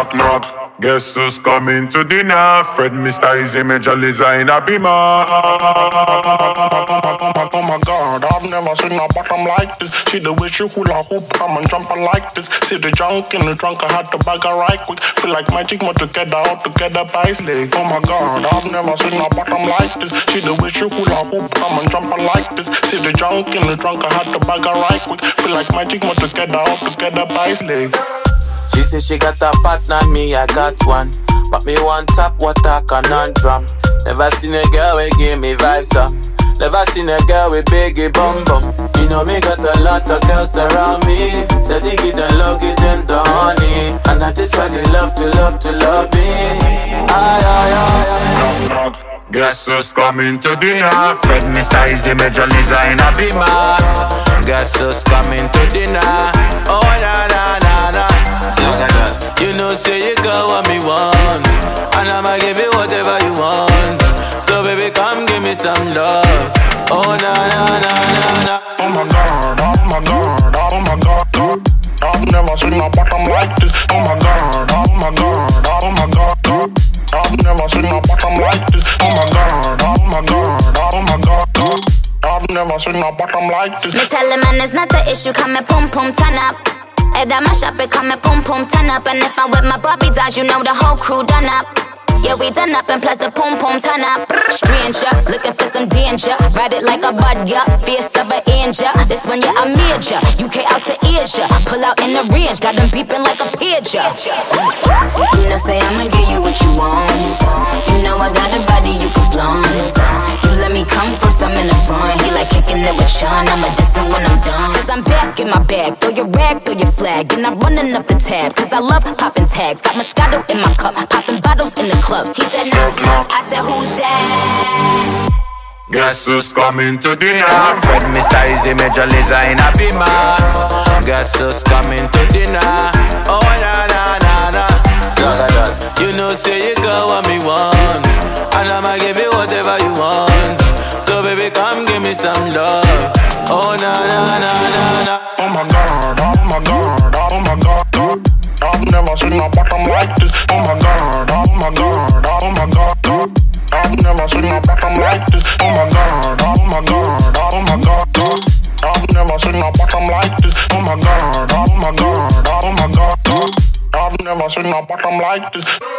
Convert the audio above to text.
Knock, knock. Guess who's coming to dinner? Fred, Mr. Easy, Major Liza in a beamer. Oh my God, I've never seen a bottom like this. See the way she hula hoop, come and jump her like this. See the junk in the trunk, I had to bag her right quick. Feel like magic, more together, all together by his leg. Oh my God, I've never seen a bottom like this. See the way she hula hoop, come and jump her like this. See the junk in the trunk, I had to bag her right quick. Feel like magic, more together, all together by his leg. She say she got a partner, me I got one. But me one top water conundrum. Never seen a girl with give me vibes up. Never seen a girl with biggie bum bum. You know me got a lot of girls around me. Steady give them love, give them the honey. And that is why they love me. Ay, ay, ay, ay. Knock, knock. Guess who's coming to dinner? Fred, Mr. Easy, Major Liza in a beamer. Guess who's coming to dinner? Oh na na na na. You know say you got what me want, and I'ma give you whatever you want. So baby come give me some love. Oh na na na na na. Oh my God, oh my God, oh my God. I've never seen a bottom like this. Oh my God, oh my God, oh my God. I've never seen a bottom like this. Oh my God, oh my God, oh my God. I've never seen a bottom like this. Me tell the man it's not the issue, come and pum pum turn up. And I mash up it, come and pum pum turn up. And if I'm with my Barbie dolls, you know the whole crew done up. Yeah, we done up and plus the pum pum turn up. Stranger, looking for some danger. Ride it like a bud, yeah, fierce of an angel. This one, yeah, I major. UK out to Asia, pull out in the range, got them beeping like a pager. You know, say I'ma give you what you want. You know I got a body you can flaunt. You let me come first, I'm in the front. He like kicking it with Sean, I'ma diss it when I'm done. Cause I'm back in my bag, throw your rag, throw your flag. And I'm running up the tab, cause I love popping tags. Got Moscato in my cup, popping bottles in the club. He said knock knock, I said who's that? Guess who's coming to dinner? Fred, Mr. Easy, Major Liza in a beamer. Guess who's coming to dinner? Oh na na na na. Zagadot. You know say you got what me want, and I'ma give you whatever you want. So baby come give me some love. Oh na na na na na. Oh my God, oh my God, oh my God. I've never seen a bottom like this. Oh my God, oh my God, oh my God. I've never seen a bottom like this. Oh my God, oh my God, oh my God. I've never seen a bottom like this. Oh my God, oh my God, oh my God. I've never seen a bottom like this.